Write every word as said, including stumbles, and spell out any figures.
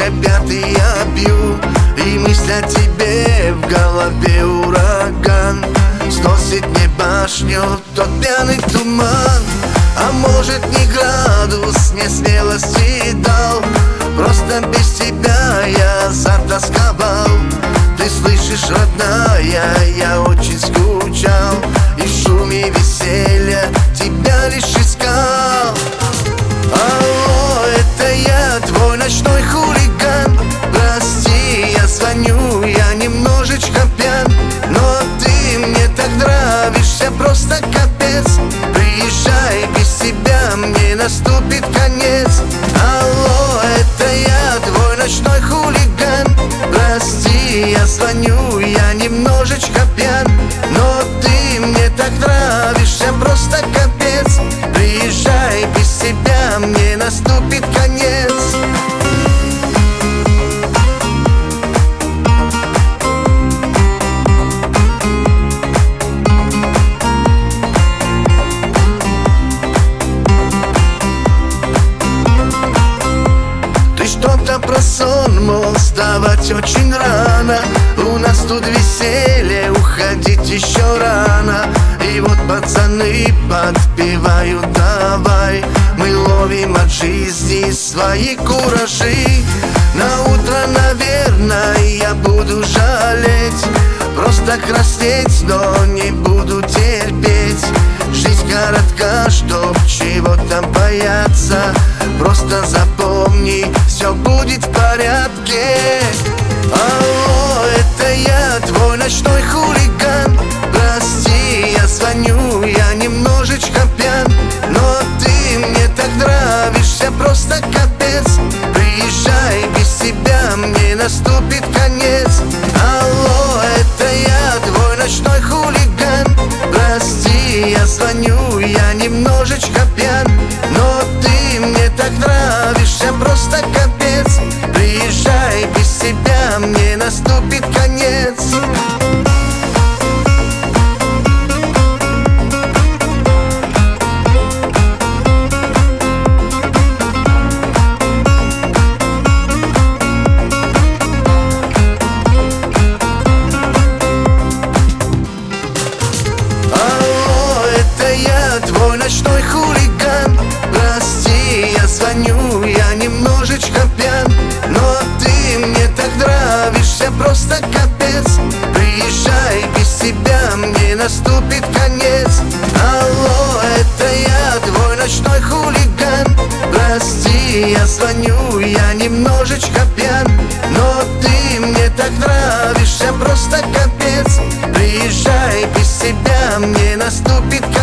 шипят, и я пью, и мысль о тебе в голове ураган. Сносит мне башню тот пьяный туман. А может, не градус мне смелости дал, просто без тебя я затасковал. Ты слышишь, родная, я очень скучал, и в шуме веселья тебя лишь искал. Алло, это я, твой ночной хулиган. Прости, я звоню, я немножечко пьян, но ты мне так нравишься, просто капец. Приезжай, без тебя мне наступит конец. Алло, это я, твой ночной хулиган. Прости, я звоню, я немножечко пьян, но ты мне так нравишься, просто капец. Приезжай, без тебя мне наступит конец. Что-то про сон, мол, вставать очень рано. У нас тут веселье, уходить еще рано. И вот пацаны подпевают, давай. Мы ловим от жизни свои куражи. На утро, наверное, я буду жалеть, просто краснеть, но не буду терпеть. Жизнь коротка, чтоб чего-то бояться. Просто запомни, все будет в порядке. Алло, это я, твой ночной хулиган. Прости, я звоню, я немножечко пьян, но ты мне так нравишься, просто капец. Приезжай, без тебя мне наступит конец. Алло, это я, твой ночной хулиган. Прости, я звоню, я немножечко пьян, но ты мне так нравишься, просто капец. Приезжай, без тебя мне наступит конец. Твой ночной хулиган. Прости, я звоню, я немножечко пьян, но ты мне так нравишься, просто капец. Приезжай, без тебя мне наступит конец. Алло, это я, твой ночной хулиган. Прости, я звоню, я немножечко пьян, но ты мне так нравишься, просто капец. Приезжай, без тебя мне наступит конец.